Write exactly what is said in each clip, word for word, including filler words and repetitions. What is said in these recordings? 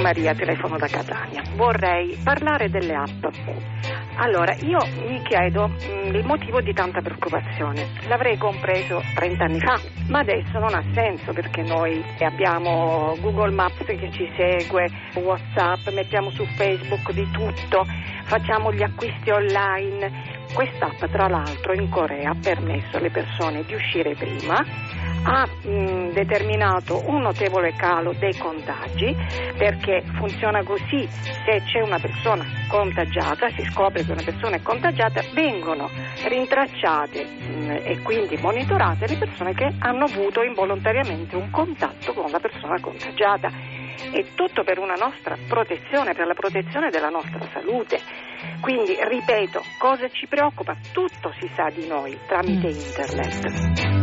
Maria, telefono da Catania. Vorrei parlare delle app. Allora, io mi chiedo mh, il motivo di tanta preoccupazione. L'avrei compreso trent'anni fa, ma adesso non ha senso, perché noi abbiamo Google Maps che ci segue, WhatsApp, mettiamo su Facebook di tutto, facciamo gli acquisti online. Quest'app, tra l'altro, in Corea ha permesso alle persone di uscire prima, ha mh, determinato un notevole calo dei contagi, perché funziona così: se c'è una persona contagiata, si scopre che una persona è contagiata, vengono rintracciate mh, e quindi monitorate le persone che hanno avuto involontariamente un contatto con la persona contagiata. È tutto per una nostra protezione, per la protezione della nostra salute. Quindi, ripeto, cosa ci preoccupa? Tutto si sa di noi tramite internet.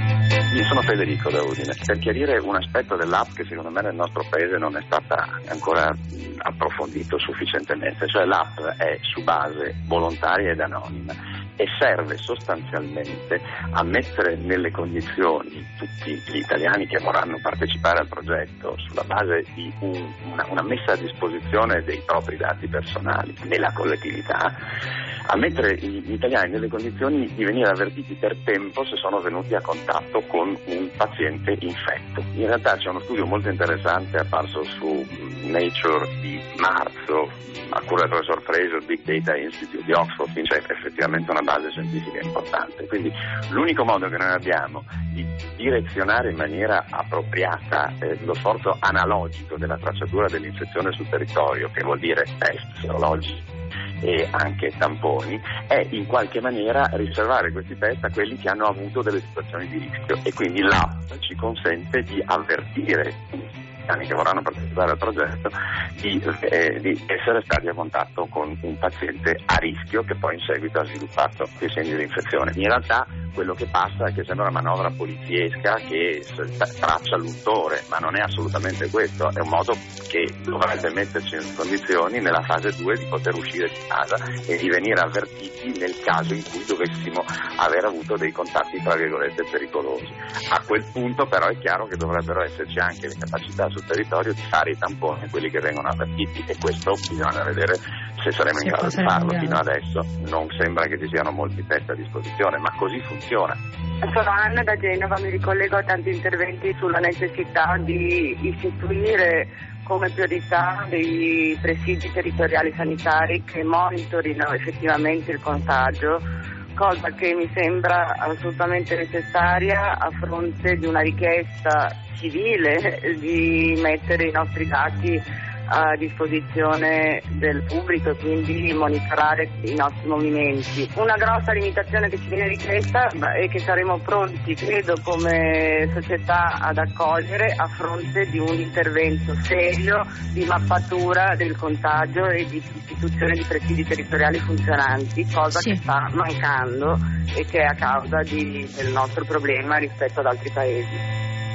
Io sono Federico da Udine. Per chiarire un aspetto dell'app che secondo me nel nostro paese non è stata ancora approfondito sufficientemente, cioè l'app è su base volontaria ed anonima e serve sostanzialmente a mettere nelle condizioni tutti gli italiani che vorranno partecipare al progetto, sulla base di un, una, una messa a disposizione dei propri dati personali nella collettività, a mettere gli italiani nelle condizioni di venire avvertiti per tempo se sono venuti a contatto con un paziente infetto. In realtà c'è uno studio molto interessante apparso su Nature di marzo, a cura del professor Fraser, Big Data Institute di Oxford, quindi c'è effettivamente una base scientifica importante. Quindi l'unico modo che noi abbiamo di direzionare in maniera appropriata eh, lo sforzo analogico della tracciatura dell'infezione sul territorio, che vuol dire test serologici e anche tamponi, è in qualche maniera riservare questi test a quelli che hanno avuto delle situazioni di rischio, e quindi l'app ci consente di avvertire che vorranno partecipare al progetto di, eh, di essere stati a contatto con un paziente a rischio che poi in seguito ha sviluppato dei segni di infezione. In realtà quello che passa è che sembra una manovra poliziesca che traccia l'untore, ma non è assolutamente questo, è un modo che dovrebbe metterci in condizioni nella fase due di poter uscire di casa e di venire avvertiti nel caso in cui dovessimo aver avuto dei contatti tra virgolette pericolosi. A quel punto però è chiaro che dovrebbero esserci anche le capacità sul territorio di fare i tamponi a quelli che vengono avvertiti, e questo bisogna vedere se saremo in grado di farlo. Fino adesso non sembra che ci siano molti test a disposizione, ma così funziona. Sono Anna da Genova, mi ricollego a tanti interventi sulla necessità di istituire come priorità dei presidi territoriali sanitari che monitorino effettivamente il contagio, cosa che mi sembra assolutamente necessaria a fronte di una richiesta civile di mettere i nostri dati a disposizione del pubblico e quindi monitorare i nostri movimenti. Una grossa limitazione che ci viene richiesta è che saremo pronti, credo, come società ad accogliere a fronte di un intervento serio di mappatura del contagio e di istituzione di presidi territoriali funzionanti, cosa sì. che sta mancando e che è a causa di, del nostro problema rispetto ad altri paesi.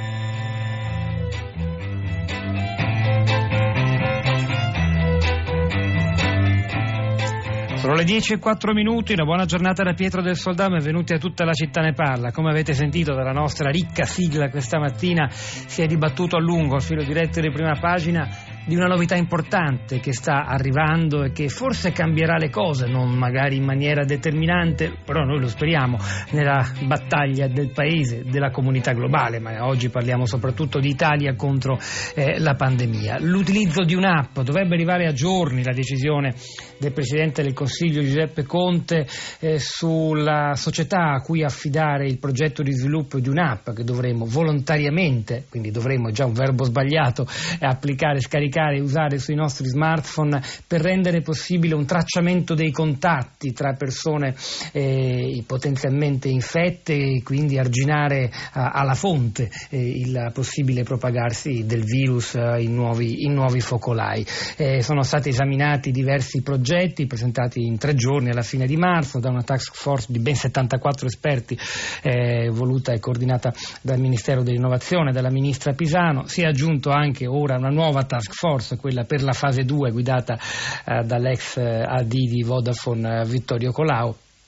Sono le dieci e quattro minuti, una buona giornata da Pietro del Soldà, benvenuti a Tutta la città ne parla. Come avete sentito dalla nostra ricca sigla questa mattina, si è dibattuto a lungo al filo diretto di Prima Pagina di una novità importante che sta arrivando e che forse cambierà le cose, non magari in maniera determinante, però noi lo speriamo, nella battaglia del paese, della comunità globale, ma oggi parliamo soprattutto di Italia contro eh, la pandemia. L'utilizzo di un'app dovrebbe arrivare a giorni, la decisione del Presidente del Consiglio Giuseppe Conte eh, sulla società a cui affidare il progetto di sviluppo di un'app che dovremo volontariamente, quindi dovremo, è già un verbo sbagliato, applicare, scaricare e usare sui nostri smartphone per rendere possibile un tracciamento dei contatti tra persone eh, potenzialmente infette e quindi arginare uh, alla fonte eh, il possibile propagarsi del virus uh, in, nuovi, in nuovi focolai. Eh, sono stati esaminati diversi progetti presentati in tre giorni alla fine di marzo da una task force di ben settantaquattro esperti eh, voluta e coordinata dal Ministero dell'Innovazione, dalla ministra Pisano. Si è aggiunto anche ora una nuova task force, quella per la fase due guidata eh, dall'ex eh, A D di Vodafone eh, Vittorio Colao,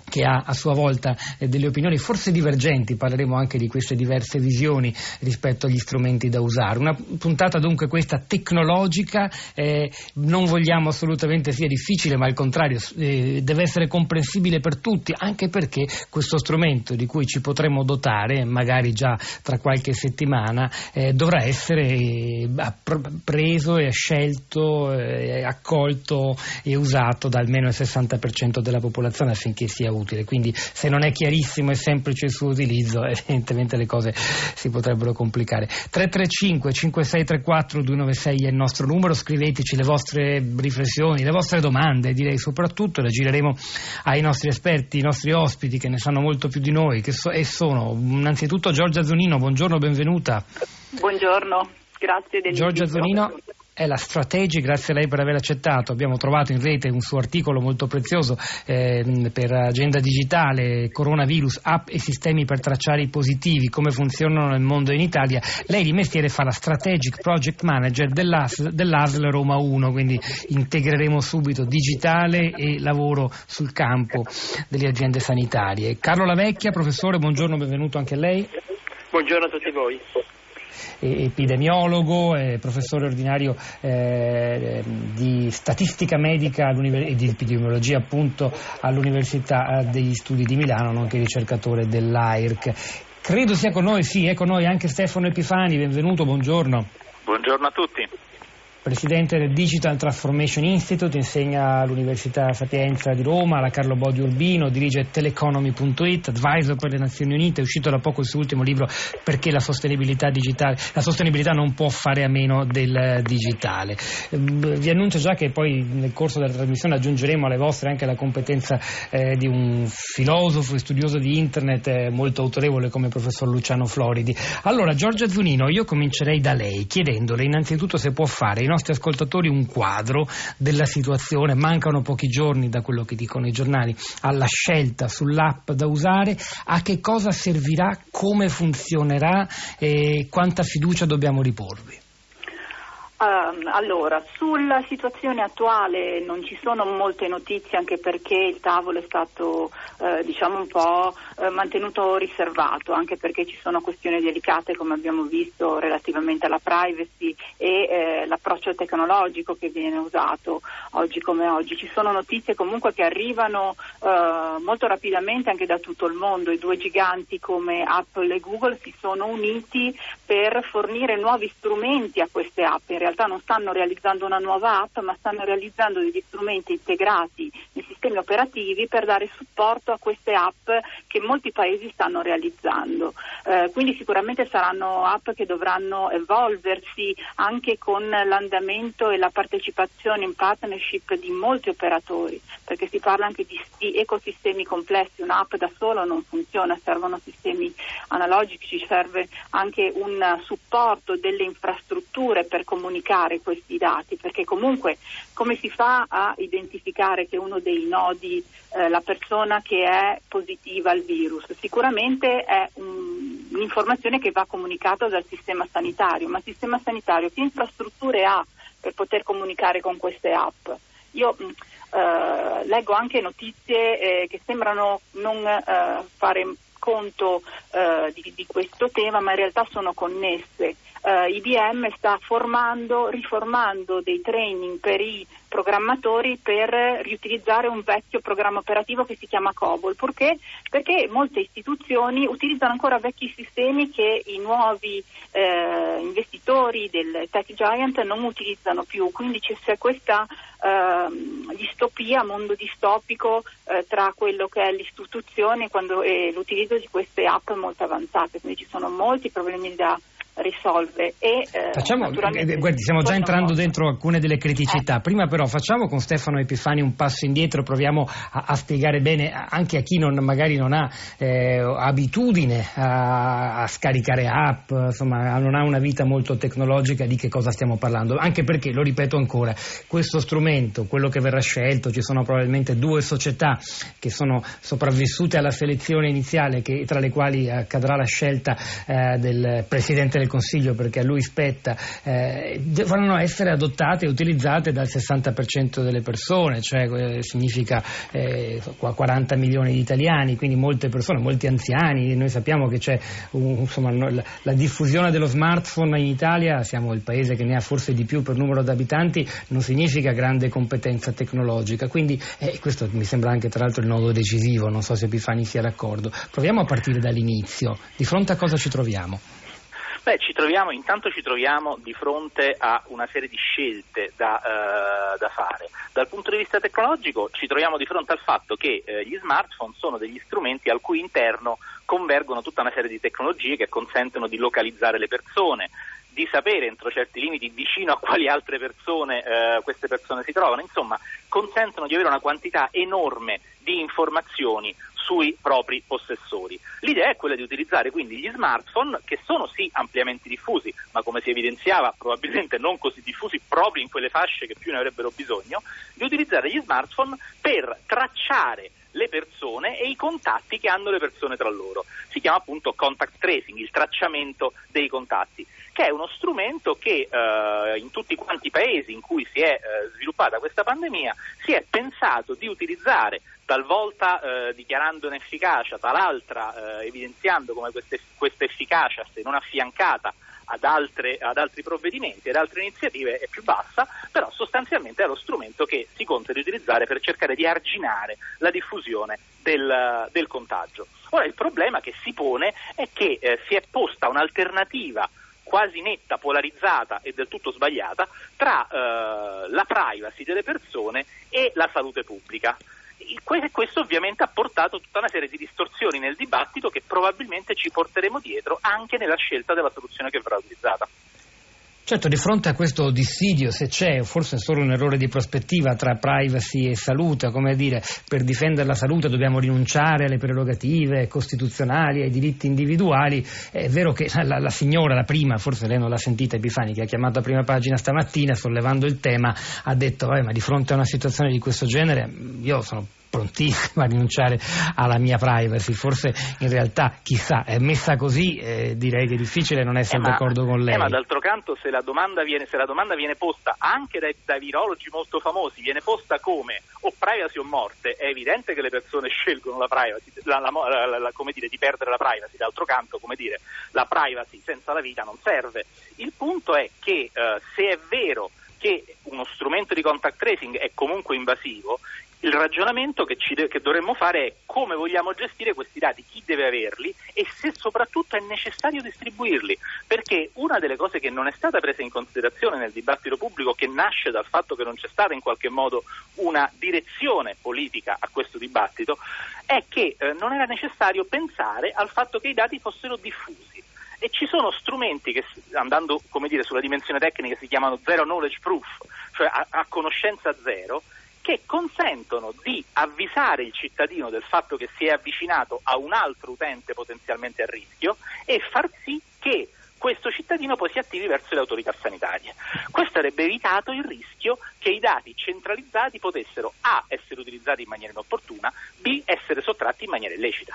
che ha a sua volta eh, delle opinioni forse divergenti. Parleremo anche di queste diverse visioni rispetto agli strumenti da usare. Una puntata dunque questa tecnologica, eh, non vogliamo assolutamente sia difficile, ma al contrario eh, deve essere comprensibile per tutti, anche perché questo strumento di cui ci potremo dotare magari già tra qualche settimana eh, dovrà essere eh, preso e scelto, eh, accolto e usato da almeno il sessanta per cento della popolazione affinché sia utile. Quindi se non è chiarissimo e semplice il suo utilizzo, evidentemente le cose si potrebbero complicare. tre tre cinque cinque sei tre quattro due nove sei è il nostro numero, scriveteci le vostre riflessioni, le vostre domande, direi soprattutto, le gireremo ai nostri esperti, i nostri ospiti che ne sanno molto più di noi, che so, e sono innanzitutto Giorgia Zunino. Buongiorno, benvenuta. Buongiorno, grazie dell'invito. Giorgia Zunino è la Strategy, grazie a lei per aver accettato. Abbiamo trovato in rete un suo articolo molto prezioso eh, per Agenda Digitale, coronavirus, app e sistemi per tracciare i positivi, come funzionano nel mondo e in Italia. Lei di mestiere fa la Strategic Project Manager dell'A S L, dell'A S L Roma uno, quindi integreremo subito digitale e lavoro sul campo delle aziende sanitarie. Carlo Lavecchia, professore, buongiorno, benvenuto anche a lei. Buongiorno a tutti voi. Epidemiologo, eh, professore ordinario eh, di statistica medica e di epidemiologia appunto all'Università degli Studi di Milano, nonché ricercatore dell'A I R C. Credo sia con noi, sì, è con noi anche Stefano Epifani, benvenuto, buongiorno. Buongiorno a tutti. Presidente del Digital Transformation Institute, insegna all'Università Sapienza di Roma, alla Carlo Bo di Urbino, dirige teleconomy punto it, advisor per le Nazioni Unite, è uscito da poco il suo ultimo libro Perché la sostenibilità digitale, la sostenibilità non può fare a meno del digitale. Vi annuncio già che poi nel corso della trasmissione aggiungeremo alle vostre anche la competenza eh, di un filosofo e studioso di internet eh, molto autorevole come il professor Luciano Floridi. Allora, Giorgia Zunino, io comincerei da lei chiedendole innanzitutto se può fare i nostri ascoltatori un quadro della situazione. Mancano pochi giorni, da quello che dicono i giornali, alla scelta sull'app da usare. A che cosa servirà, come funzionerà e quanta fiducia dobbiamo riporvi? Uh, allora, sulla situazione attuale non ci sono molte notizie, anche perché il tavolo è stato uh, diciamo un po' uh, mantenuto riservato, anche perché ci sono questioni delicate, come abbiamo visto, relativamente alla privacy e eh, l'approccio tecnologico che viene usato oggi come oggi. Ci sono notizie comunque che arrivano uh, molto rapidamente anche da tutto il mondo. I due giganti come Apple e Google si sono uniti per fornire nuovi strumenti a queste app. In realtà non stanno realizzando una nuova app, ma stanno realizzando degli strumenti integrati nei sistemi operativi per dare supporto a queste app che molti paesi stanno realizzando. Eh, quindi sicuramente saranno app che dovranno evolversi anche con l'andamento e la partecipazione in partnership di molti operatori, perché si parla anche di, di ecosistemi complessi. Un'app da solo non funziona, servono sistemi analogici, serve anche un supporto delle infrastrutture per comunicare questi dati, perché comunque come si fa a identificare che uno dei nodi, eh, la persona che è positiva al virus? Sicuramente è un, un'informazione che va comunicata dal sistema sanitario, ma il sistema sanitario che infrastrutture ha per poter comunicare con queste app? Io eh, leggo anche notizie eh, che sembrano non eh, fare conto eh, di, di questo tema, ma in realtà sono connesse. Uh, I B M sta formando, riformando dei training per i programmatori per riutilizzare un vecchio programma operativo che si chiama COBOL. Perché? Perché molte istituzioni utilizzano ancora vecchi sistemi che i nuovi eh, investitori del tech giant non utilizzano più, quindi c'è questa eh, distopia, mondo distopico eh, tra quello che è l'istituzione quando, e l'utilizzo di queste app molto avanzate, quindi ci sono molti problemi da risolve e eh, facciamo, eh, guardi, stiamo già entrando dentro alcune delle criticità. Eh. Prima però facciamo con Stefano Epifani un passo indietro, proviamo a, a spiegare bene anche a chi non, magari non ha eh, abitudine a, a scaricare app, insomma non ha una vita molto tecnologica, di che cosa stiamo parlando, anche perché, lo ripeto ancora, questo strumento, quello che verrà scelto, ci sono probabilmente due società che sono sopravvissute alla selezione iniziale, che, tra le quali accadrà la scelta eh, del Presidente del del Consiglio, perché a lui spetta, eh, devono essere adottate e utilizzate dal sessanta per cento delle persone, cioè eh, significa eh, quaranta milioni di italiani, quindi molte persone, molti anziani. Noi sappiamo che c'è un, insomma, la, la diffusione dello smartphone in Italia, siamo il paese che ne ha forse di più per numero di abitanti, non significa grande competenza tecnologica, quindi eh, questo mi sembra anche tra l'altro il nodo decisivo, non so se Epifani sia d'accordo. Proviamo a partire dall'inizio, di fronte a cosa ci troviamo? Beh, ci troviamo, intanto ci troviamo di fronte a una serie di scelte da, eh, da fare. Dal punto di vista tecnologico ci troviamo di fronte al fatto che eh, gli smartphone sono degli strumenti al cui interno convergono tutta una serie di tecnologie che consentono di localizzare le persone, di sapere entro certi limiti vicino a quali altre persone eh, queste persone si trovano, insomma consentono di avere una quantità enorme di informazioni sui propri possessori. L'idea è quella di utilizzare quindi gli smartphone, che sono sì ampiamente diffusi, ma come si evidenziava probabilmente non così diffusi proprio in quelle fasce che più ne avrebbero bisogno, di utilizzare gli smartphone per tracciare le persone e i contatti che hanno le persone tra loro. Si chiama appunto contact tracing, il tracciamento dei contatti, che è uno strumento che eh, in tutti quanti i paesi in cui si è eh, sviluppata questa pandemia si è pensato di utilizzare, talvolta eh, dichiarando un'efficacia, tal'altra eh, evidenziando come queste, questa efficacia, se non affiancata ad, altre, ad altri provvedimenti, ad altre iniziative, è più bassa, però sostanzialmente è lo strumento che si conta di utilizzare per cercare di arginare la diffusione del, del contagio. Ora il problema che si pone è che eh, si è posta un'alternativa quasi netta, polarizzata e del tutto sbagliata tra eh, la privacy delle persone e la salute pubblica. Questo ovviamente ha portato tutta una serie di distorsioni nel dibattito che probabilmente ci porteremo dietro anche nella scelta della soluzione che verrà utilizzata. Certo, di fronte a questo dissidio, se c'è, forse è solo un errore di prospettiva tra privacy e salute, come dire, per difendere la salute dobbiamo rinunciare alle prerogative costituzionali, ai diritti individuali. È vero che la, la signora, la prima, forse lei non l'ha sentita, Epifani, che ha chiamato a Prima Pagina stamattina sollevando il tema, ha detto, ma di fronte a una situazione di questo genere io sono prontissima a rinunciare alla mia privacy. Forse in realtà, chissà, è messa così, eh, direi che è difficile non essere eh ma, d'accordo con lei. Eh, ma d'altro canto, se la domanda viene, se la domanda viene posta anche dai, dai virologi molto famosi, viene posta come o privacy o morte, è evidente che le persone scelgono la privacy, la, la, la, la, come dire, di perdere la privacy. D'altro canto, come dire, la privacy senza la vita non serve. Il punto è che eh, se è vero che uno strumento di contact tracing è comunque invasivo, il ragionamento che, ci de- che dovremmo fare è come vogliamo gestire questi dati, chi deve averli e se soprattutto è necessario distribuirli, perché una delle cose che non è stata presa in considerazione nel dibattito pubblico, che nasce dal fatto che non c'è stata in qualche modo una direzione politica a questo dibattito, è che eh, non era necessario pensare al fatto che i dati fossero diffusi. E ci sono strumenti che, andando come dire sulla dimensione tecnica, si chiamano zero knowledge proof, cioè a, a conoscenza zero, che consentono di avvisare il cittadino del fatto che si è avvicinato a un altro utente potenzialmente a rischio e far sì che questo cittadino poi si attivi verso le autorità sanitarie. Questo avrebbe evitato il rischio che i dati centralizzati potessero A. essere utilizzati in maniera inopportuna, B. essere sottratti in maniera illecita.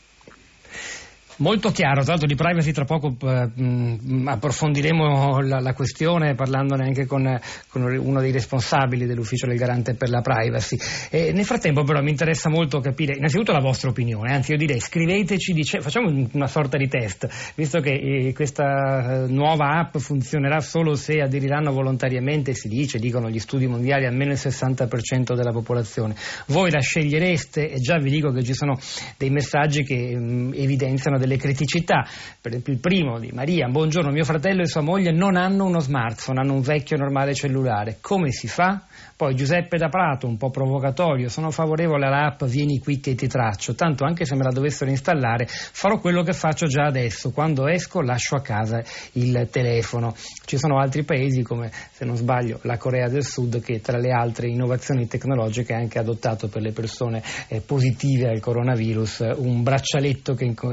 Molto chiaro, tra l'altro di privacy tra poco eh, mh, approfondiremo la, la questione parlandone anche con, con uno dei responsabili dell'ufficio del garante per la privacy. E nel frattempo però mi interessa molto capire innanzitutto la vostra opinione, anzi io direi scriveteci, dice, facciamo una sorta di test, visto che eh, questa nuova app funzionerà solo se aderiranno volontariamente, si dice, dicono gli studi mondiali, almeno il sessanta per cento della popolazione. Voi la scegliereste? E già vi dico che ci sono dei messaggi che mh, evidenziano delle criticità. Per esempio il primo di Maria: buongiorno, mio fratello e sua moglie non hanno uno smartphone, hanno un vecchio normale cellulare, come si fa? Poi Giuseppe da Prato, un po' provocatorio: sono favorevole all'app Vieni qui che ti traccio, tanto anche se me la dovessero installare farò quello che faccio già adesso, quando esco lascio a casa il telefono. Ci sono altri paesi come, se non sbaglio, la Corea del Sud, che tra le altre innovazioni tecnologiche ha anche adottato per le persone eh, positive al coronavirus un braccialetto che in, in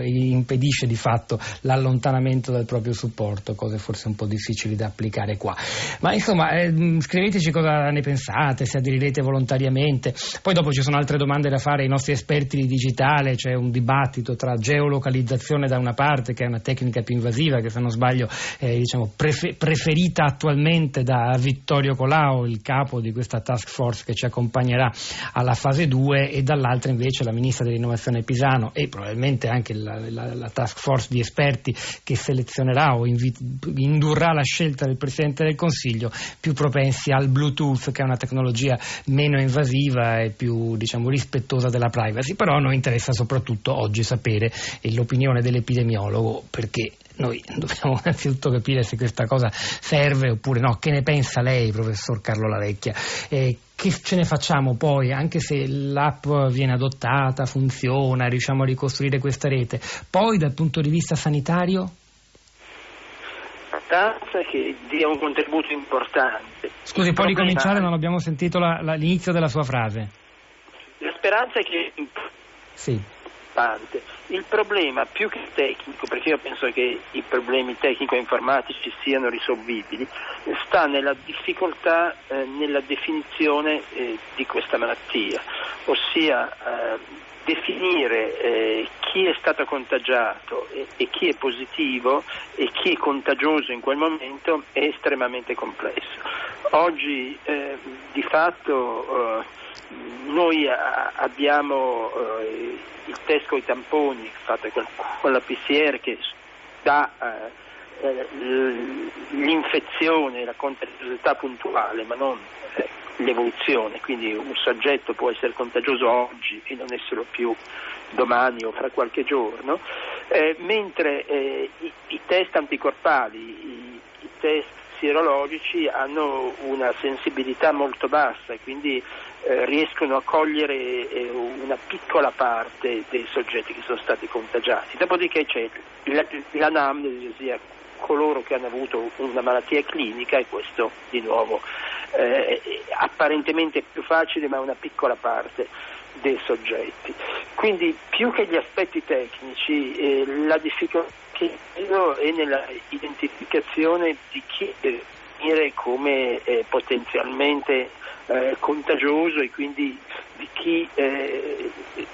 impedisce di fatto l'allontanamento del proprio supporto, cose forse un po' difficili da applicare qua. Ma insomma, eh, scriveteci cosa ne pensate, se aderirete volontariamente. Poi dopo ci sono altre domande da fare ai nostri esperti di digitale, c'è un dibattito tra geolocalizzazione da una parte, che è una tecnica più invasiva, che se non sbaglio eh, diciamo prefe- preferita attualmente da Vittorio Colao, il capo di questa task force che ci accompagnerà alla fase due, e dall'altra invece la ministra dell'innovazione Pisano e probabilmente anche la, la, la task force di esperti che selezionerà o invi- indurrà la scelta del Presidente del Consiglio, più propensi al Bluetooth, che è una tecnologia meno invasiva e più, diciamo, rispettosa della privacy. Però a noi interessa soprattutto oggi sapere l'opinione dell'epidemiologo, perché noi dobbiamo innanzitutto capire se questa cosa serve oppure no. Che ne pensa lei, professor Carlo Lavecchia? Eh, che ce ne facciamo poi, anche se l'app viene adottata, funziona, riusciamo a ricostruire questa rete? Poi dal punto di vista sanitario? Che dia un contributo importante. Scusi, può ricominciare? Non abbiamo sentito la, la, l'inizio della sua frase. La speranza è che sì. Il problema più che tecnico, perché io penso che i problemi tecnico-informatici siano risolvibili, sta nella difficoltà eh, nella definizione eh, di questa malattia, ossia eh, definire eh, chi è stato contagiato e, e chi è positivo e chi è contagioso in quel momento è estremamente complesso. Oggi eh, di fatto eh, noi a, abbiamo eh, il test con i tamponi fatto con, con la P C R che dà eh, l'infezione, la contagiosità puntuale, ma non eh, l'evoluzione. Quindi un soggetto può essere contagioso oggi e non esserlo più domani o fra qualche giorno, eh, mentre eh, i, i test anticorpali, i, i test sierologici hanno una sensibilità molto bassa e quindi eh, riescono a cogliere eh, una piccola parte dei soggetti che sono stati contagiati. Dopodiché c'è la, l'anamnesi, ossia coloro che hanno avuto una malattia clinica, e questo di nuovo eh, apparentemente è più facile, ma è una piccola parte dei soggetti. Quindi più che gli aspetti tecnici, eh, la difficoltà che vedo è nella identificazione di chi deve venire come eh, potenzialmente eh, contagioso e quindi di chi eh,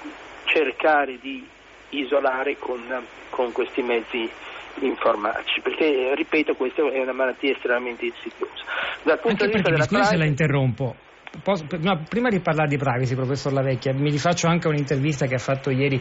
cercare di isolare con, con questi mezzi informatici, perché ripeto, questa è una malattia estremamente insidiosa. Dal punto Anche di vista perché, della mi scusi privacy, se la interrompo. Posso, no, prima di parlare di privacy, professor Lavecchia, mi rifaccio anche un'intervista che ha fatto ieri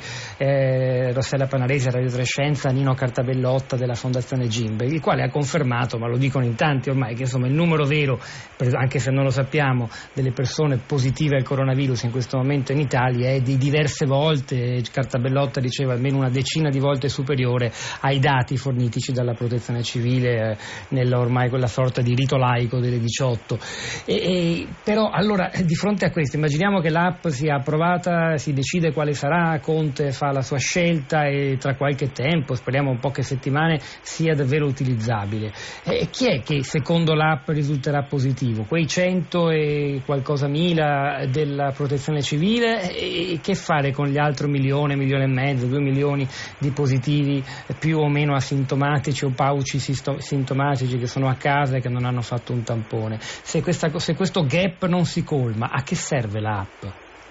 eh, Rossella Panaresi a Radio Trescenza a Nino Cartabellotta della Fondazione Gimbe, il quale ha confermato, ma lo dicono in tanti ormai, che insomma il numero vero, anche se non lo sappiamo, delle persone positive al coronavirus in questo momento in Italia è di diverse volte, Cartabellotta diceva almeno una decina di volte superiore ai dati fornitici dalla Protezione Civile eh, nella ormai quella sorta di rito laico delle diciotto. E, e, però allora, di fronte a questo, immaginiamo che l'app sia approvata, si decide quale sarà, Conte fa la sua scelta e tra qualche tempo, speriamo un poche settimane, sia davvero utilizzabile. E chi è che secondo l'app risulterà positivo? Quei cento e qualcosa mila della Protezione Civile? E che fare con gli altri milione, milione e mezzo, due milioni di positivi più o meno asintomatici o pauci sintomatici che sono a casa e che non hanno fatto un tampone? Se, questa, se questo gap non si colma, a che serve l'app?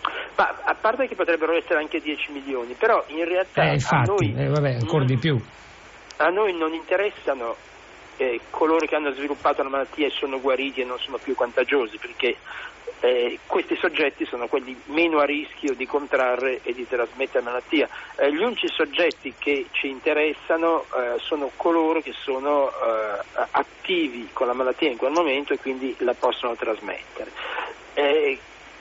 Ma a parte che potrebbero essere anche dieci milioni, però in realtà eh, infatti, a noi eh, vabbè, ancora di più. A noi non interessano eh, coloro che hanno sviluppato la malattia e sono guariti e non sono più contagiosi, perché eh, questi soggetti sono quelli meno a rischio di contrarre e di trasmettere la malattia. Eh, gli unici soggetti che ci interessano eh, sono coloro che sono eh, attivi con la malattia in quel momento e quindi la possono trasmettere. Eh,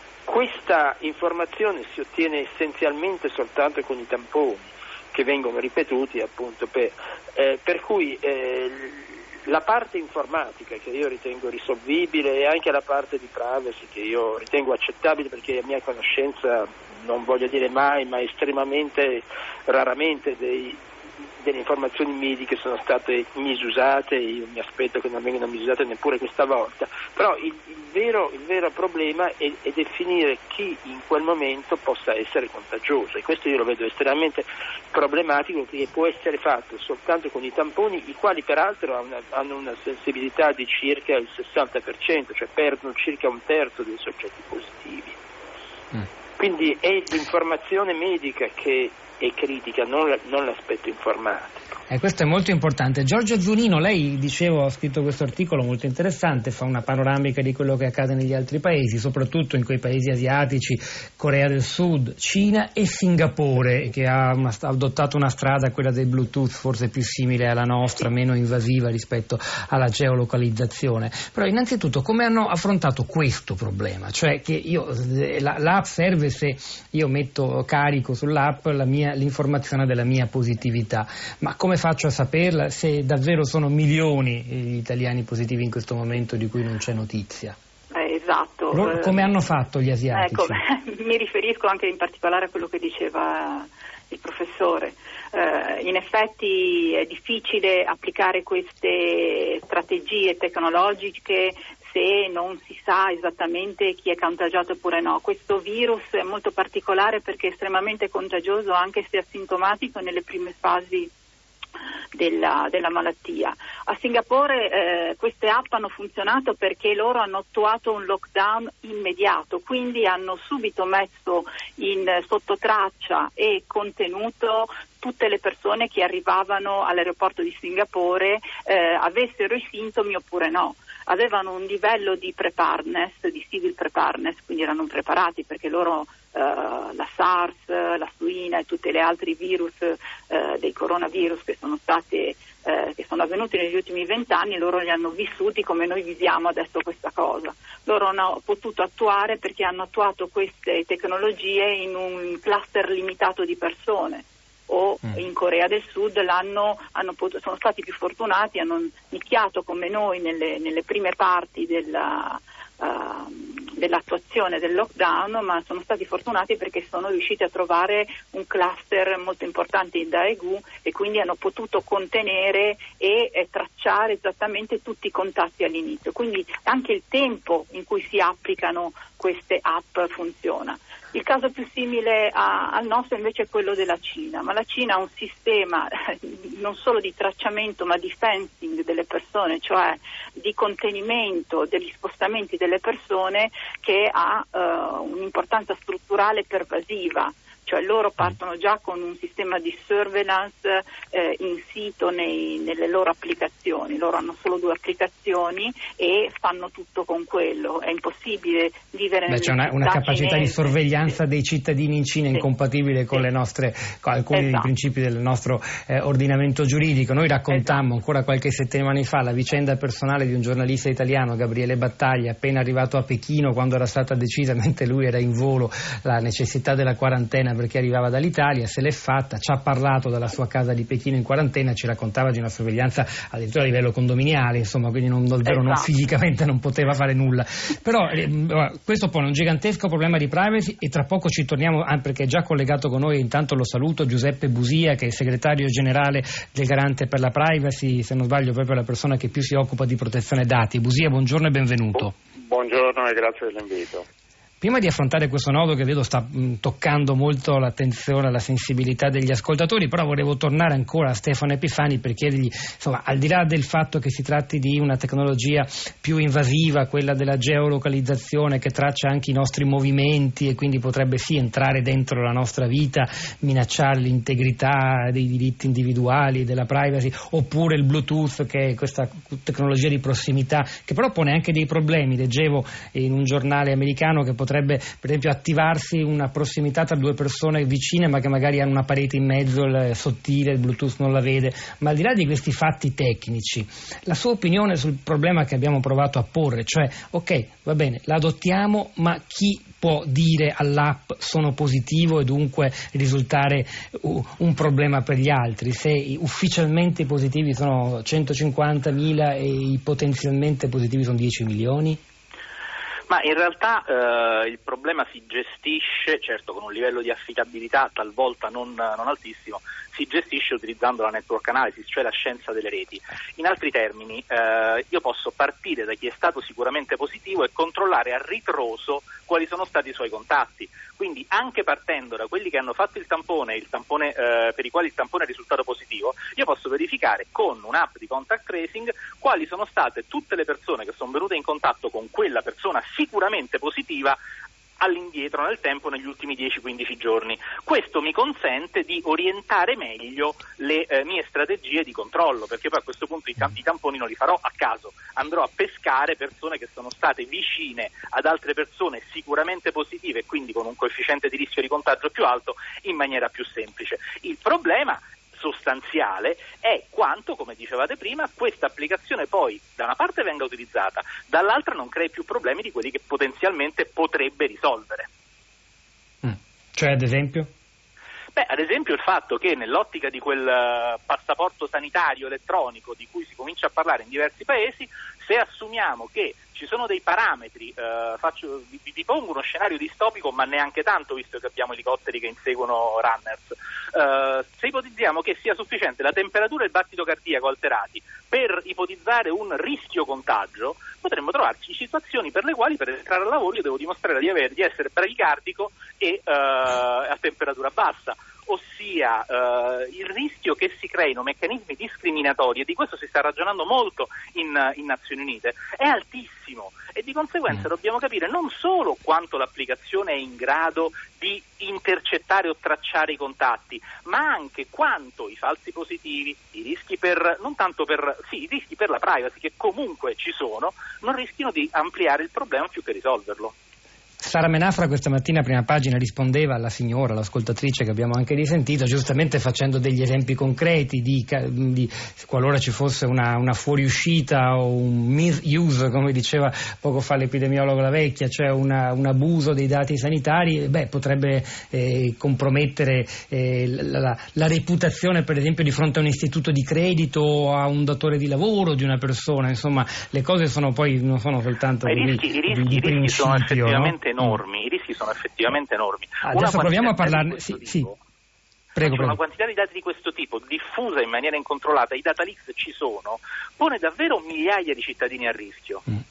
questa informazione si ottiene essenzialmente soltanto con i tamponi che vengono ripetuti, appunto, per, eh, per cui eh, la parte informatica che io ritengo risolvibile e anche la parte di privacy che io ritengo accettabile, perché a mia conoscenza, non voglio dire mai, ma estremamente raramente dei delle informazioni mediche sono state misusate, io mi aspetto che non vengano misusate neppure questa volta, però il, il, vero, il vero problema è, è definire chi in quel momento possa essere contagioso, e questo io lo vedo estremamente problematico, perché può essere fatto soltanto con i tamponi, i quali peraltro hanno una, hanno una sensibilità di circa il sessanta per cento, cioè perdono circa un terzo dei soggetti positivi. Mm. Quindi è l'informazione medica che è critica, non, la, non l'aspetto informatico. E eh, questo è molto importante. Giorgio Zunino, lei, dicevo, ha scritto questo articolo molto interessante, fa una panoramica di quello che accade negli altri paesi, soprattutto in quei paesi asiatici, Corea del Sud, Cina e Singapore, che ha, una, ha adottato una strada, quella del Bluetooth, forse più simile alla nostra, meno invasiva rispetto alla geolocalizzazione. Però innanzitutto come hanno affrontato questo problema? Cioè che io, la, l'app serve se io metto, carico sull'app la mia l'informazione della mia positività, ma come faccio a saperla se davvero sono milioni gli italiani positivi in questo momento di cui non c'è notizia? Eh, esatto. Loro, come hanno fatto gli asiatici? Ecco, mi riferisco anche in particolare a quello che diceva il professore. Eh, in effetti è difficile applicare queste strategie tecnologiche se non si sa esattamente chi è contagiato oppure no. Questo virus è molto particolare perché è estremamente contagioso anche se asintomatico nelle prime fasi della, della malattia. A Singapore eh, queste app hanno funzionato perché loro hanno attuato un lockdown immediato, quindi hanno subito messo in sotto traccia e contenuto tutte le persone che arrivavano all'aeroporto di Singapore, eh, avessero i sintomi oppure no. Avevano un livello di preparedness, di civil preparedness, quindi erano preparati perché loro eh, la SARS, la suina e tutti gli altri virus eh, dei coronavirus che sono state eh, che sono avvenuti negli ultimi vent'anni, loro li hanno vissuti come noi viviamo adesso questa cosa. Loro hanno potuto attuare perché hanno attuato queste tecnologie in un cluster limitato di persone. O in Corea del Sud l'hanno, hanno potuto, sono stati più fortunati, hanno iniziato come noi nelle, nelle prime parti della, uh, dell'attuazione del lockdown, ma sono stati fortunati perché sono riusciti a trovare un cluster molto importante in Daegu e quindi hanno potuto contenere e, e tracciare esattamente tutti i contatti all'inizio. Quindi anche il tempo in cui si applicano queste app funziona. Il caso più simile a, al nostro invece è quello della Cina, ma la Cina ha un sistema non solo di tracciamento ma di fencing delle persone, cioè di contenimento degli spostamenti delle persone, che ha uh, un'importanza strutturale pervasiva. Cioè loro partono già con un sistema di surveillance eh, in sito nei, nelle loro applicazioni, loro hanno solo due applicazioni e fanno tutto con quello, è impossibile vivere Beh, c'è una, una capacità di sorveglianza dei cittadini in Cina sì. incompatibile con sì. le nostre, con alcuni esatto. dei principi del nostro eh, ordinamento giuridico. Noi raccontammo esatto. ancora qualche settimana fa la vicenda personale di un giornalista italiano, Gabriele Battaglia, appena arrivato a Pechino quando era stata decisa, mentre lui era in volo, la necessità della quarantena perché arrivava dall'Italia, se l'è fatta, ci ha parlato dalla sua casa di Pechino in quarantena, ci raccontava di una sorveglianza addirittura a livello condominiale, insomma, quindi non, davvero esatto. non fisicamente non poteva fare nulla. Però eh, questo pone un gigantesco problema di privacy e tra poco ci torniamo, ah, perché è già collegato con noi, intanto lo saluto, Giuseppe Busia, che è segretario generale del Garante per la Privacy, se non sbaglio proprio la persona che più si occupa di protezione dati. Busia, buongiorno e benvenuto. Buongiorno e grazie dell'invito. Prima di affrontare questo nodo che vedo sta mh, toccando molto l'attenzione, la sensibilità degli ascoltatori, però volevo tornare ancora a Stefano Epifani per chiedergli, insomma, al di là del fatto che si tratti di una tecnologia più invasiva, quella della geolocalizzazione che traccia anche i nostri movimenti e quindi potrebbe sì entrare dentro la nostra vita, minacciare l'integrità dei diritti individuali, della privacy, oppure il Bluetooth, che è questa tecnologia di prossimità che però pone anche dei problemi. Leggevo in un giornale americano che potrebbe potrebbe per esempio attivarsi una prossimità tra due persone vicine ma che magari hanno una parete in mezzo, il sottile, il Bluetooth non la vede. Ma al di là di questi fatti tecnici, la sua opinione sul problema che abbiamo provato a porre, cioè ok, va bene, la adottiamo, ma chi può dire all'app sono positivo e dunque risultare un problema per gli altri, se ufficialmente i positivi sono centocinquantamila e i potenzialmente positivi sono dieci milioni? Ma in realtà eh, il problema si gestisce, certo con un livello di affidabilità talvolta non, non altissimo, si gestisce utilizzando la network analysis, cioè la scienza delle reti. In altri termini, eh, io posso partire da chi è stato sicuramente positivo e controllare a ritroso quali sono stati i suoi contatti. Quindi anche partendo da quelli che hanno fatto il tampone, il tampone eh, per i quali il tampone è risultato positivo, io posso verificare con un'app di contact tracing quali sono state tutte le persone che sono venute in contatto con quella persona sicuramente positiva all'indietro nel tempo negli ultimi dieci quindici giorni. Questo mi consente di orientare meglio le eh, mie strategie di controllo, perché poi a questo punto i, camp- i tamponi non li farò a caso, andrò a pescare persone che sono state vicine ad altre persone sicuramente positive e quindi con un coefficiente di rischio di contagio più alto in maniera più semplice. Il problema sostanziale è quanto, come dicevate prima, questa applicazione poi da una parte venga utilizzata, dall'altra non crei più problemi di quelli che potenzialmente potrebbe risolvere. Mm. Cioè, ad esempio? Beh, ad esempio il fatto che nell'ottica di quel uh, passaporto sanitario elettronico di cui si comincia a parlare in diversi paesi, se assumiamo che ci sono dei parametri, eh, faccio, vi, vi pongo uno scenario distopico ma neanche tanto, visto che abbiamo elicotteri che inseguono runners, eh, se ipotizziamo che sia sufficiente la temperatura e il battito cardiaco alterati per ipotizzare un rischio contagio, potremmo trovarci in situazioni per le quali per entrare al lavoro io devo dimostrare di, avere, di essere bradicardico e eh, a temperatura bassa. Ossia eh, il rischio che si creino meccanismi discriminatori, e di questo si sta ragionando molto in, in Nazioni Unite, è altissimo e di conseguenza dobbiamo capire non solo quanto l'applicazione è in grado di intercettare o tracciare i contatti, ma anche quanto i falsi positivi, i rischi per, non tanto per, sì, i rischi per la privacy che comunque ci sono, non rischino di ampliare il problema più che risolverlo. Sara Menafra questa mattina a Prima Pagina rispondeva alla signora, l'ascoltatrice che abbiamo anche risentito, giustamente facendo degli esempi concreti di, di qualora ci fosse una, una fuoriuscita o un misuse, come diceva poco fa l'epidemiologo La Vecchia, cioè una, un abuso dei dati sanitari, beh, potrebbe eh, compromettere eh, la, la reputazione per esempio di fronte a un istituto di credito o a un datore di lavoro di una persona. Insomma, le cose sono poi non sono soltanto i di, rischi, di, i rischi, di i principio, rischi sono effettivamente no? enormi, i rischi sono effettivamente enormi. Adesso una proviamo a parlarne. Sì, tipo, sì. Prego, prego. Una quantità di dati di questo tipo diffusa in maniera incontrollata, i data leaks ci sono, pone davvero migliaia di cittadini a rischio. Mm.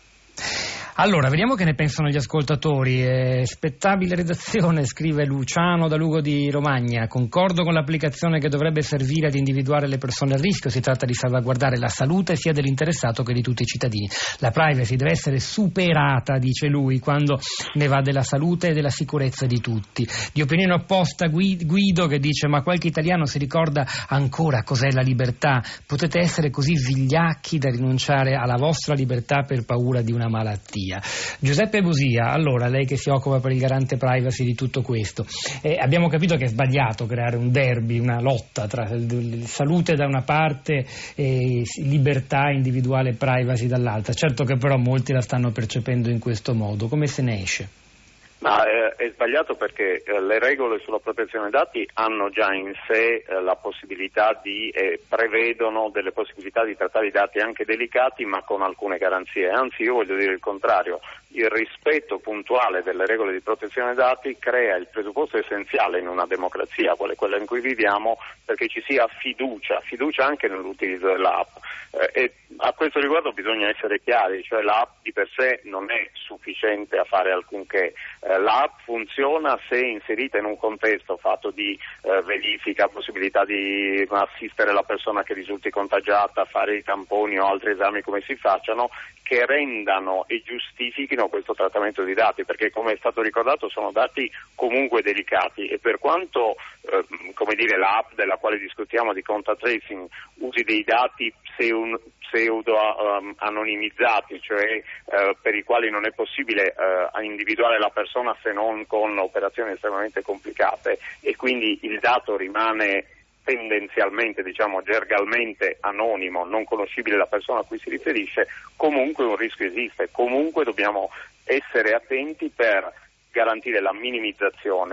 Allora, vediamo che ne pensano gli ascoltatori. Eh, spettabile redazione, scrive Luciano da Lugo di Romagna. Concordo con l'applicazione che dovrebbe servire ad individuare le persone a rischio. Si tratta di salvaguardare la salute sia dell'interessato che di tutti i cittadini. La privacy deve essere superata, dice lui, quando ne va della salute e della sicurezza di tutti. Di opinione opposta Guido, che dice: ma qualche italiano si ricorda ancora cos'è la libertà? Potete essere così vigliacchi da rinunciare alla vostra libertà per paura di una malattia. Giuseppe Busia, allora lei che si occupa per il garante privacy di tutto questo, eh, abbiamo capito che è sbagliato creare un derby, una lotta tra salute da una parte e libertà individuale e privacy dall'altra. Certo che però molti la stanno percependo in questo modo. Come se ne esce? Ma eh, è sbagliato perché eh, le regole sulla protezione dati hanno già in sé eh, la possibilità di, eh, prevedono delle possibilità di trattare i dati anche delicati ma con alcune garanzie, anzi io voglio dire il contrario, il rispetto puntuale delle regole di protezione dati crea il presupposto essenziale in una democrazia, quale quella in cui viviamo, perché ci sia fiducia, fiducia anche nell'utilizzo dell'app eh, e a questo riguardo bisogna essere chiari, cioè l'app di per sé non è sufficiente a fare alcunché. L'app funziona se inserita in un contesto fatto di eh, verifica, possibilità di assistere la persona che risulti contagiata, fare i tamponi o altri esami come si facciano, che rendano e giustifichino questo trattamento di dati, perché come è stato ricordato sono dati comunque delicati e per quanto eh, come dire, l'app della quale discutiamo di contact tracing usi dei dati pseudo, pseudo um, anonimizzati, cioè eh, per i quali non è possibile eh, individuare la persona se non con operazioni estremamente complicate e quindi il dato rimane tendenzialmente, diciamo gergalmente anonimo, non conoscibile la persona a cui si riferisce, comunque un rischio esiste, comunque dobbiamo essere attenti per garantire la minimizzazione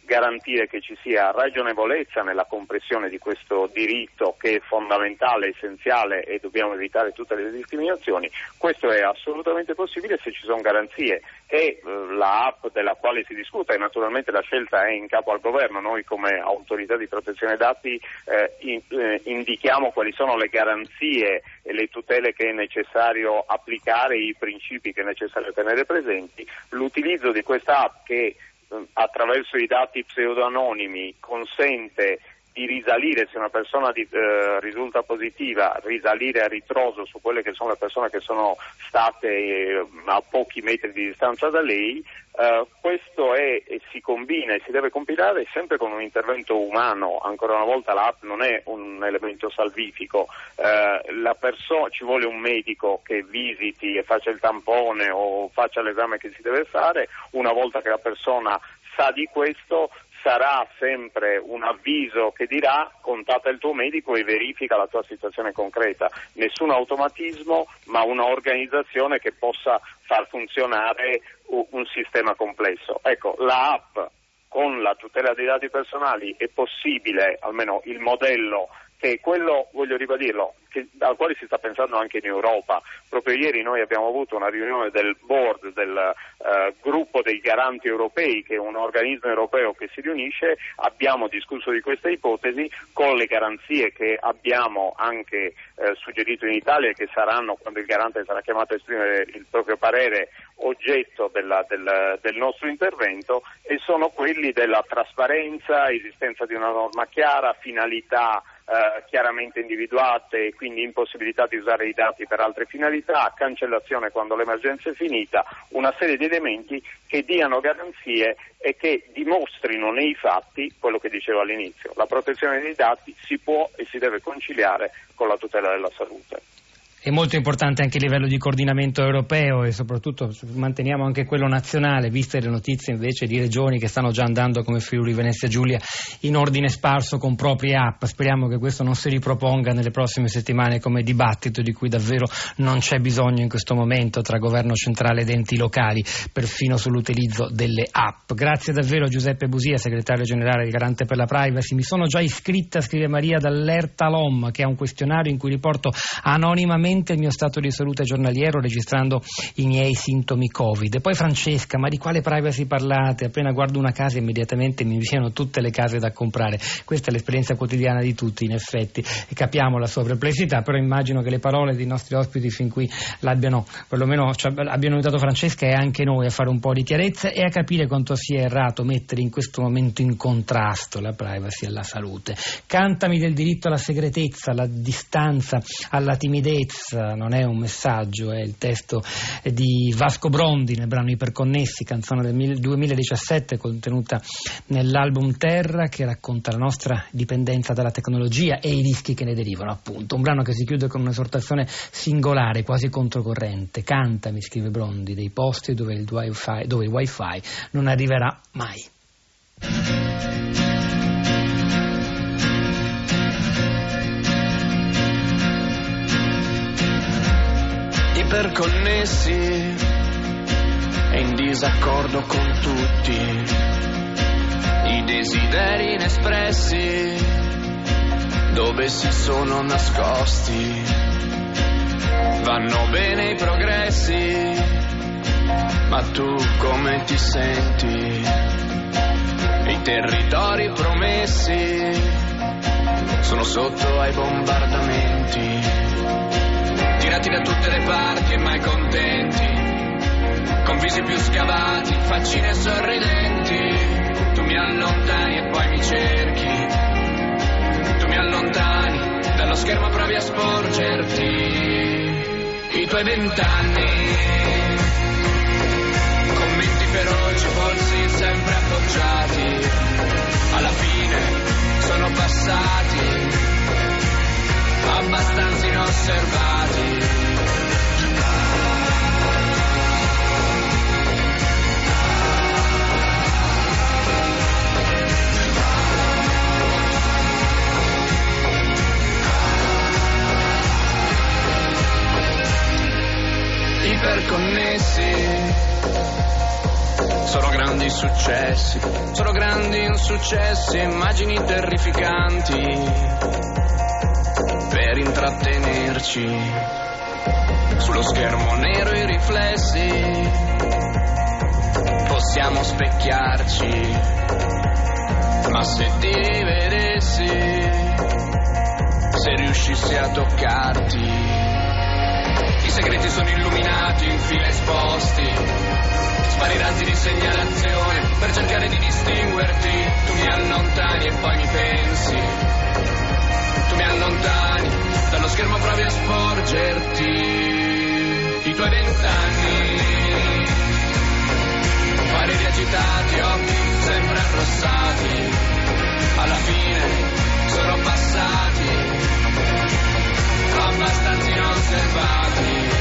garantire che ci sia ragionevolezza nella compressione di questo diritto che è fondamentale, essenziale e dobbiamo evitare tutte le discriminazioni. Questo è assolutamente possibile se ci sono garanzie e eh, la app della quale si discute, e naturalmente la scelta è in capo al governo, noi come autorità di protezione dati eh, in, eh, indichiamo quali sono le garanzie e le tutele che è necessario applicare, i principi che è necessario tenere presenti. L'utilizzo di questa app che attraverso i dati pseudoanonimi consente di risalire, se una persona di, eh, risulta positiva, risalire a ritroso su quelle che sono le persone che sono state eh, a pochi metri di distanza da lei. Uh, questo è, e si combina e si deve compilare sempre con un intervento umano. Ancora una volta l'app non è un elemento salvifico, uh, la perso- ci vuole un medico che visiti e faccia il tampone o faccia l'esame che si deve fare. Una volta che la persona sa di questo, sarà sempre un avviso che dirà: contatta il tuo medico e verifica la tua situazione concreta. Nessun automatismo, ma una organizzazione che possa far funzionare un sistema complesso. Ecco, la app con la tutela dei dati personali è possibile, almeno il modello, che è quello, voglio ribadirlo, che, al quale si sta pensando anche in Europa. Proprio ieri noi abbiamo avuto una riunione del board del uh, gruppo dei garanti europei, che è un organismo europeo che si riunisce. Abbiamo discusso di questa ipotesi con le garanzie che abbiamo anche uh, suggerito in Italia e che saranno, quando il garante sarà chiamato a esprimere il proprio parere, oggetto della, del, del nostro intervento, e sono quelli della trasparenza, esistenza di una norma chiara, finalità Uh, chiaramente individuate, quindi impossibilità di usare i dati per altre finalità, cancellazione quando l'emergenza è finita, una serie di elementi che diano garanzie e che dimostrino nei fatti quello che dicevo all'inizio: la protezione dei dati si può e si deve conciliare con la tutela della salute. È molto importante anche il livello di coordinamento europeo e soprattutto manteniamo anche quello nazionale, viste le notizie invece di regioni che stanno già andando come Friuli Venezia Giulia in ordine sparso con proprie app. Speriamo che questo non si riproponga nelle prossime settimane come dibattito di cui davvero non c'è bisogno in questo momento tra governo centrale ed enti locali, perfino sull'utilizzo delle app. Grazie davvero a Giuseppe Busia, segretario generale del Garante per la Privacy. Mi sono già iscritta, scrive Maria, dall'Ertalom, che è un questionario in cui riporto anonimamente il mio stato di salute giornaliero registrando i miei sintomi Covid. E poi Francesca: ma di quale privacy parlate? Appena guardo una casa immediatamente mi inviano tutte le case da comprare. Questa è l'esperienza quotidiana di tutti, in effetti, e capiamo la sua perplessità, però immagino che le parole dei nostri ospiti fin qui l'abbiano, perlomeno cioè, abbiano aiutato Francesca e anche noi a fare un po' di chiarezza e a capire quanto sia errato mettere in questo momento in contrasto la privacy e la salute. Cantami del diritto alla segretezza, alla distanza, alla timidezza. Non è un messaggio, è il testo di Vasco Brondi nel brano Iperconnessi, canzone del duemiladiciassette contenuta nell'album Terra, che racconta la nostra dipendenza dalla tecnologia e i rischi che ne derivano, appunto. Un brano che si chiude con un'esortazione singolare, quasi controcorrente. Cantami, scrive Brondi, dei posti dove il wifi, dove il wifi non arriverà mai. Iperconnessi e in disaccordo con tutti i desideri inespressi dove si sono nascosti. Vanno bene i progressi, ma tu come ti senti? I territori promessi sono sotto ai bombardamenti, tirati da tutte le parti e mai contenti, con visi più scavati, faccine sorridenti. Tu mi allontani e poi mi cerchi, tu mi allontani dallo schermo, provi a sporgerti i tuoi vent'anni, commenti feroci, polsi sempre appoggiati, alla fine sono passati abbastanza inosservati. connessi. Sono grandi successi, sono grandi insuccessi, immagini terrificanti per intrattenerci. Sullo schermo nero i riflessi, possiamo specchiarci, ma se ti vedessi, se riuscissi a toccarti, i segreti sono illuminati in fila esposti, spari razzi di segnalazione per cercare di distinguerti. Tu mi allontani e poi mi pensi, tu mi allontani, dallo schermo provi a sporgerti i tuoi vent'anni, pareri agitati, occhi sempre arrossati, alla fine sono passati, abbastanza inosservati.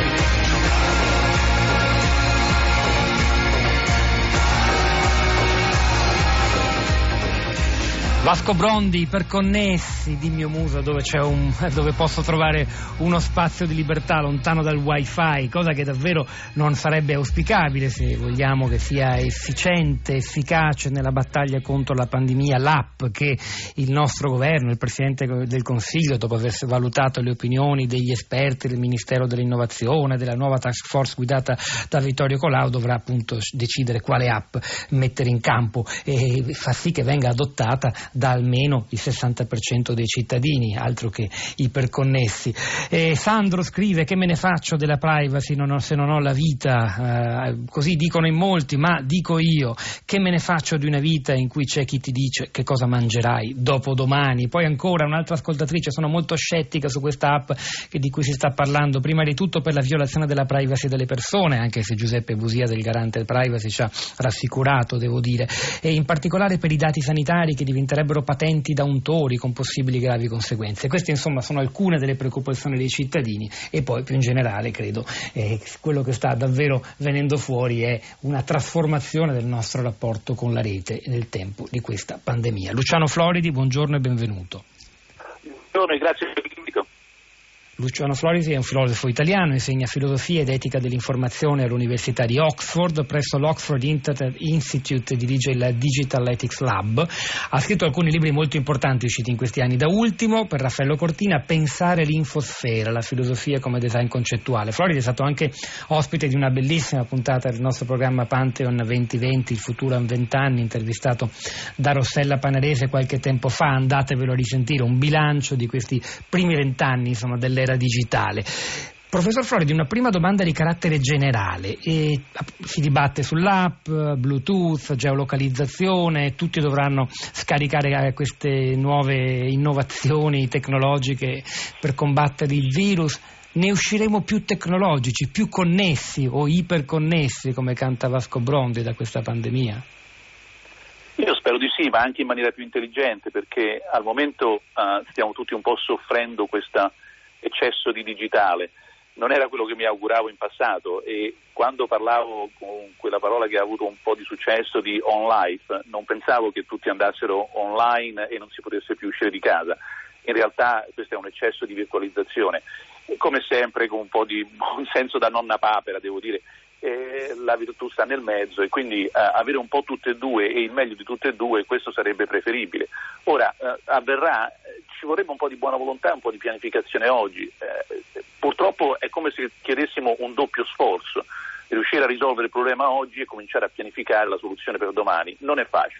Vasco Brondi, Iperconnessi, dimmi o muso dove c'è un, dove posso trovare uno spazio di libertà lontano dal wifi, cosa che davvero non sarebbe auspicabile se vogliamo che sia efficiente, efficace nella battaglia contro la pandemia. L'app che il nostro governo, il Presidente del Consiglio, dopo aver valutato le opinioni degli esperti del Ministero dell'Innovazione, della nuova task force guidata da Vittorio Colau, dovrà appunto decidere quale app mettere in campo e fa sì che venga adottata da almeno il sessanta per cento dei cittadini, altro che iperconnessi. E Sandro scrive: che me ne faccio della privacy non ho, se non ho la vita, eh, così dicono in molti, ma dico io, che me ne faccio di una vita in cui c'è chi ti dice che cosa mangerai dopodomani. Poi ancora un'altra ascoltatrice: sono molto scettica su questa app che, di cui si sta parlando, prima di tutto per la violazione della privacy delle persone, anche se Giuseppe Busia del Garante del Privacy ci ha rassicurato, devo dire, e in particolare per i dati sanitari che diventerebbero patenti da untori con possibili gravi conseguenze. Queste insomma sono alcune delle preoccupazioni dei cittadini e poi più in generale credo eh, quello che sta davvero venendo fuori è una trasformazione del nostro rapporto con la rete nel tempo di questa pandemia. Luciano Floridi, buongiorno e benvenuto. Buongiorno e grazie per l'invito. Luciano Floridi è un filosofo italiano, insegna filosofia ed etica dell'informazione all'Università di Oxford. Presso l'Oxford Internet Institute dirige il Digital Ethics Lab. Ha scritto alcuni libri molto importanti usciti in questi anni. Da ultimo, per Raffaello Cortina, Pensare l'infosfera, la filosofia come design concettuale. Floridi è stato anche ospite di una bellissima puntata del nostro programma Pantheon duemilaventi, il futuro a vent'anni, intervistato da Rossella Panarese qualche tempo fa. Andatevelo a risentire, un bilancio di questi primi vent'anni, insomma, delle digitale. Professor Floridi, una prima domanda di carattere generale. E si dibatte sull'app, Bluetooth, geolocalizzazione, tutti dovranno scaricare queste nuove innovazioni tecnologiche per combattere il virus. Ne usciremo più tecnologici, più connessi o iperconnessi, come canta Vasco Brondi, da questa pandemia? Io spero di sì, ma anche in maniera più intelligente, perché al momento uh, stiamo tutti un po' soffrendo questa eccesso di digitale. Non era quello che mi auguravo in passato e quando parlavo con quella parola che ha avuto un po' di successo di on life, non pensavo che tutti andassero online e non si potesse più uscire di casa. In realtà questo è un eccesso di virtualizzazione e, come sempre, con un po' di buon senso da nonna papera, devo dire, eh, la virtù sta nel mezzo e quindi eh, avere un po' tutte e due e il meglio di tutte e due, questo sarebbe preferibile. Ora eh, avverrà, eh, ci vorrebbe un po' di buona volontà, un po' di pianificazione oggi. Eh, purtroppo è come se chiedessimo un doppio sforzo, riuscire a risolvere il problema oggi e cominciare a pianificare la soluzione per domani. Non è facile.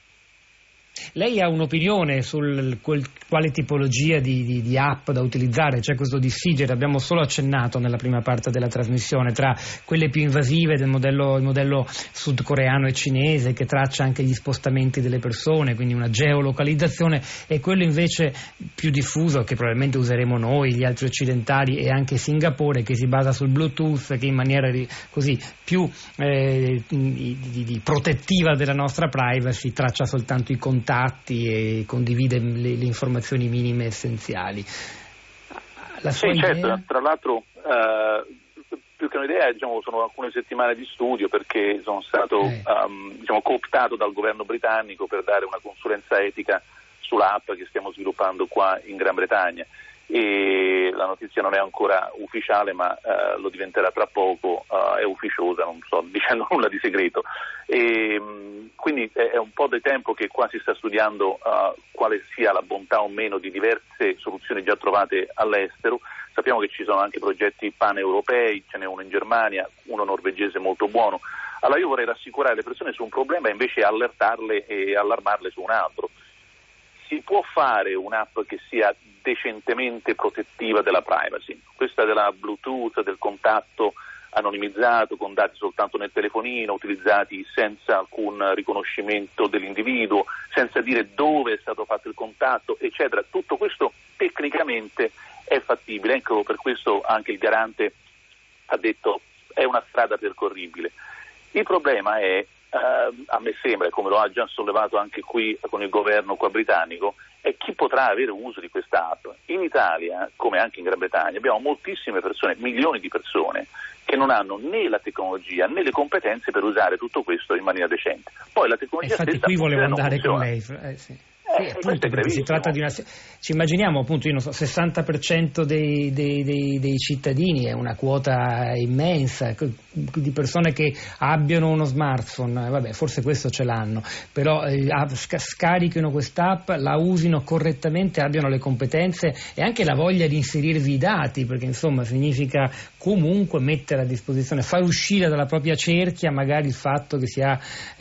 Lei ha un'opinione sul quel, quale tipologia di, di, di app da utilizzare? C'è questo dissigere, abbiamo solo accennato nella prima parte della trasmissione, tra quelle più invasive del modello, il modello sudcoreano e cinese che traccia anche gli spostamenti delle persone, quindi una geolocalizzazione, e quello invece più diffuso che probabilmente useremo noi, gli altri occidentali e anche Singapore, che si basa sul Bluetooth, che in maniera di, così più eh, di, di, di protettiva della nostra privacy traccia soltanto i contatti e condivide le, le informazioni minime essenziali. La sua sì, idea? Certo, tra l'altro eh, più che un'idea, diciamo, sono alcune settimane di studio, perché sono stato eh. um, diciamo, cooptato dal governo britannico per dare una consulenza etica sull'app che stiamo sviluppando qua in Gran Bretagna e la notizia non è ancora ufficiale, ma uh, lo diventerà tra poco, uh, è ufficiosa, non sto dicendo nulla di segreto. E, mh, quindi è, è un po' di tempo che qua si sta studiando uh, quale sia la bontà o meno di diverse soluzioni già trovate all'estero. Sappiamo che ci sono anche progetti paneuropei, ce n'è uno in Germania, uno norvegese molto buono. Allora io vorrei rassicurare le persone su un problema e invece allertarle e allarmarle su un altro. Si può fare un'app che sia decentemente protettiva della privacy. Questa della Bluetooth, del contatto anonimizzato con dati soltanto nel telefonino, utilizzati senza alcun riconoscimento dell'individuo, senza dire dove è stato fatto il contatto, eccetera. Tutto questo tecnicamente è fattibile, ecco, per questo anche il garante ha detto è una strada percorribile. Il problema è, Uh, a me sembra, come lo ha già sollevato anche qui con il governo qua britannico, è chi potrà avere uso di questa app. In Italia, come anche in Gran Bretagna, abbiamo moltissime persone, milioni di persone, che non hanno né la tecnologia né le competenze per usare tutto questo in maniera decente. Poi la tecnologia Infatti stessa qui volevo andare funziona. con lei. Eh, sì. Sì, Eh, appunto, perché si tratta di una. Ci immaginiamo, appunto, io non so, sessanta per cento dei, dei, dei, dei cittadini, è una quota immensa di persone che abbiano uno smartphone, vabbè, forse questo ce l'hanno, però eh, scarichino quest'app, la usino correttamente, abbiano le competenze e anche la voglia di inserirvi i dati, perché insomma significa comunque mettere a disposizione, far uscire dalla propria cerchia magari il fatto che si ha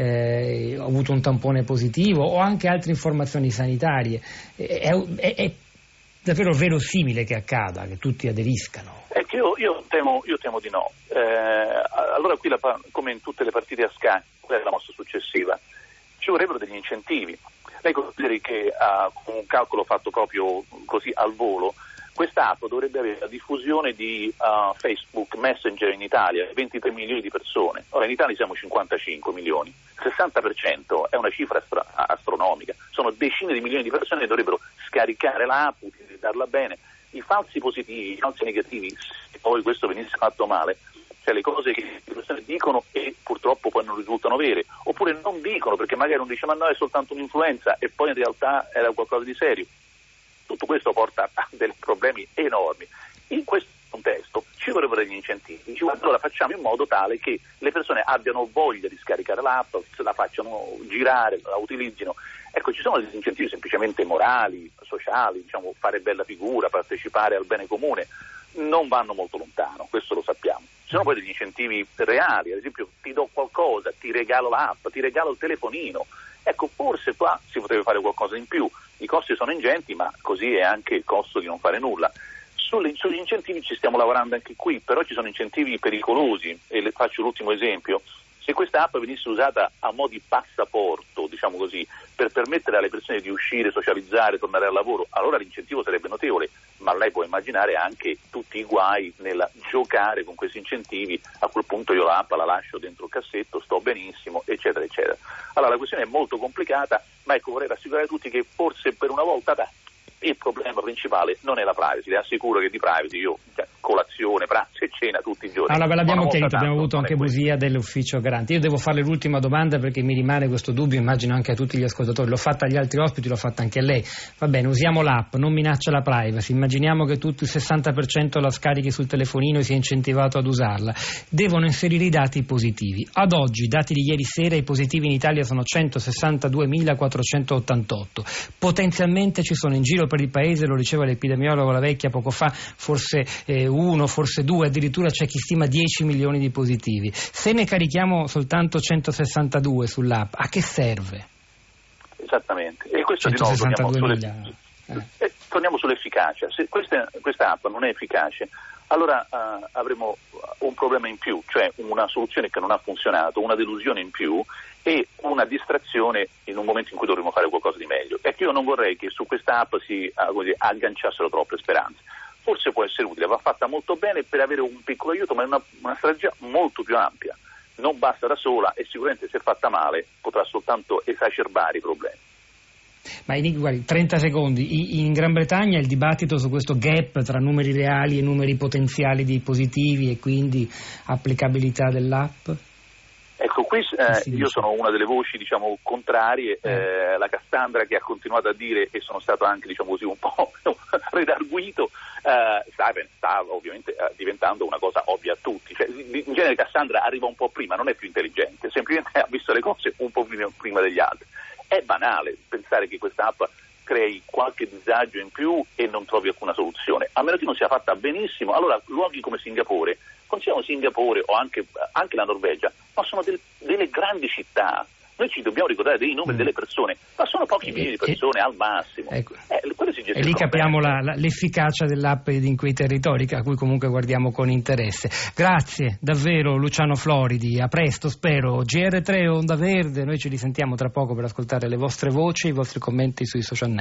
eh, avuto un tampone positivo o anche altre informazioni sanitarie. È, è, è davvero verosimile che accada, che tutti aderiscano? Ecco, io, io, temo, io temo di no. Eh, allora qui, la, come in tutte le partite a scacchi, quella è la mossa successiva, ci vorrebbero degli incentivi. Lei consideri che uh, con un calcolo fatto proprio così al volo, questa app dovrebbe avere la diffusione di uh, Facebook Messenger in Italia, ventitré milioni di persone. Ora in Italia siamo cinquantacinque milioni, sessanta per cento è una cifra astra- astronomica, sono decine di milioni di persone che dovrebbero scaricare l'app, utilizzarla bene. I falsi positivi, i falsi negativi, se poi questo venisse fatto male, cioè le cose che le persone dicono e purtroppo poi non risultano vere, oppure non dicono perché magari non dice ma no è soltanto un'influenza e poi in realtà era qualcosa di serio. Tutto questo porta a dei problemi enormi. In questo contesto ci vorrebbero degli incentivi. Allora facciamo in modo tale che le persone abbiano voglia di scaricare l'app, se la facciano girare, la utilizzino. Ecco, ci sono degli incentivi semplicemente morali, sociali, diciamo fare bella figura, partecipare al bene comune. Non vanno molto lontano, questo lo sappiamo. Ci sono poi degli incentivi reali, ad esempio ti do qualcosa, ti regalo l'app, ti regalo il telefonino. Ecco, forse qua si potrebbe fare qualcosa in più. I costi sono ingenti, ma così è anche il costo di non fare nulla. Sulle, sugli incentivi ci stiamo lavorando anche qui, però ci sono incentivi pericolosi e le faccio l'ultimo esempio. Se questa app venisse usata a mo' di passaporto, diciamo così, per permettere alle persone di uscire, socializzare, tornare al lavoro, allora l'incentivo sarebbe notevole, ma lei può immaginare anche tutti i guai nel giocare con questi incentivi. A quel punto io l'app la lascio dentro il cassetto, sto benissimo, eccetera, eccetera. Allora la questione è molto complicata, ma ecco, vorrei rassicurare tutti che forse per una volta da, il problema principale non è la privacy, le assicuro che di privacy io cioè, colazione, pranzo e cena tutti i giorni. Allora ve l'abbiamo chiarito, abbiamo avuto anche busia dell'ufficio garante. Io devo fare l'ultima domanda perché mi rimane questo dubbio, immagino anche a tutti gli ascoltatori, l'ho fatta agli altri ospiti, l'ho fatta anche a lei. Va bene, usiamo l'app, non minaccia la privacy, immaginiamo che tutto il sessanta per cento la scarichi sul telefonino e sia incentivato ad usarla. Devono inserire i dati positivi. Ad oggi, dati di ieri sera, i positivi in Italia sono centosessantaduemilaquattrocentottantotto. Potenzialmente ci sono in giro per il paese, lo diceva l'epidemiologo La Vecchia poco fa, forse eh, uno, forse due, addirittura c'è chi stima dieci milioni di positivi. Se ne carichiamo soltanto centosessantadue sull'app, a che serve? Esattamente, e questo di nuovo torniamo, sulle, eh. eh, torniamo sull'efficacia. Se questa, questa app non è efficace, allora uh, avremo un problema in più, cioè una soluzione che non ha funzionato, una delusione in più e una distrazione in un momento in cui dovremo fare qualcosa di meglio. E io non vorrei che su questa app si uh, così, agganciassero troppe speranze. Forse può essere utile, va fatta molto bene per avere un piccolo aiuto, ma è una, una strategia molto più ampia. Non basta da sola e sicuramente se fatta male potrà soltanto esacerbare i problemi. Ma in, guardi, trenta secondi, in Gran Bretagna il dibattito su questo gap tra numeri reali e numeri potenziali di positivi e quindi applicabilità dell'app? Ecco, quiz eh, io sono una delle voci diciamo contrarie, eh, la Cassandra che ha continuato a dire, e sono stato anche diciamo così un po' redarguito, eh, sta, sta ovviamente eh, diventando una cosa ovvia a tutti, cioè, in genere Cassandra arriva un po' prima, non è più intelligente, semplicemente ha visto le cose un po' prima, prima degli altri. È banale pensare che questa app crei qualche disagio in più e non trovi alcuna soluzione, a meno che non sia fatta benissimo. Allora luoghi come Singapore, consideriamo Singapore o anche, anche la Norvegia, ma sono del, delle grandi città. Noi ci dobbiamo ricordare dei nomi mm. delle persone, ma sono pochi milioni di persone e, al massimo. Ecco. Eh, e lì capiamo la, la, l'efficacia dell'app in quei territori, a cui comunque guardiamo con interesse. Grazie davvero Luciano Floridi, a presto spero. G R tre Onda Verde, noi ci risentiamo tra poco per ascoltare le vostre voci, i vostri commenti sui social network.